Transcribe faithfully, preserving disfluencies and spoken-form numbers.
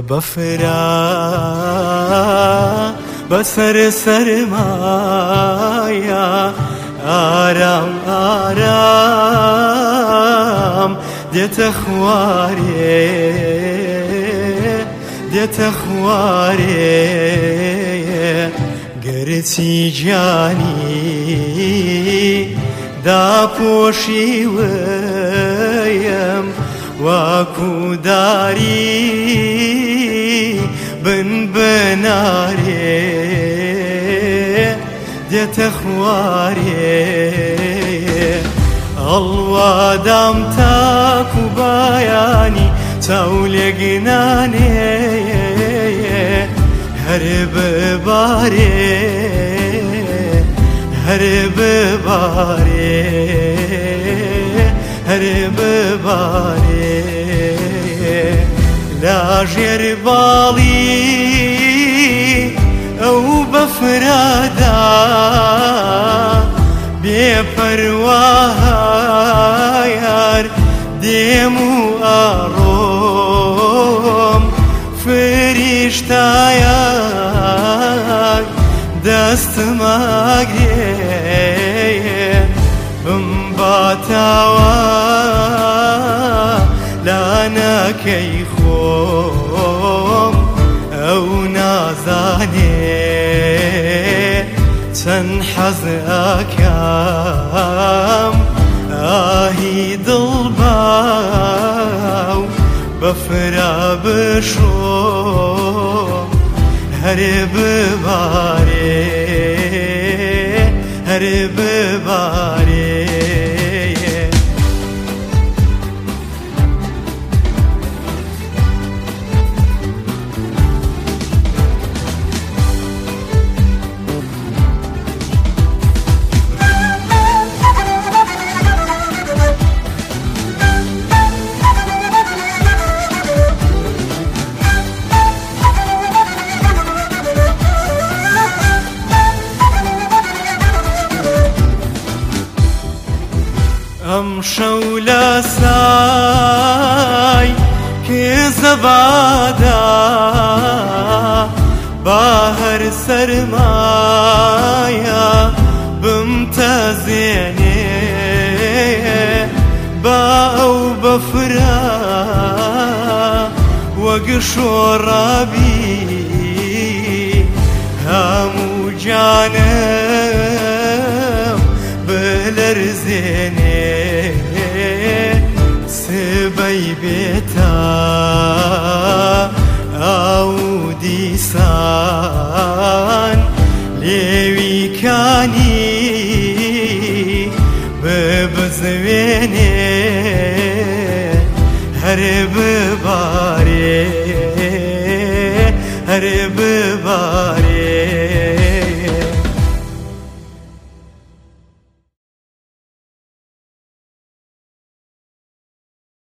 بفرا بسر سرمایا آرام آرام دێتە خوارێ دێتە خوارێ گەرچی گیانی داپۆشی وەیم واکو داری بن بنارێ دێتە خوارێ ئەڵوادام تاکو بایانی چاو لێگنانێ هەر ببارێ هەر ببارێ هەر ببارێ لاژێر باڵی ئەو بەفرادا بێپەروا دێم و ئاڕۆم فریشتایە دەستماگرێ بمباتاوە لانەکەی خۆم ئەو نازانێ چەند حەز ئەکەم ئاهی دڵباو بەفرا بشۆ هەر ببارێ هەر ببارێ ئەم شەو لە سای کێزەبادا با هەر سەرمایە بمتەزێنێ با ئەو بەفرا وەک شۆڕابی هەموو جانم بلەرزێنێ سبەی بێتە ئاو دیسان لێویکانی ببزوێنێ هەر ببارێ هەر ببارێ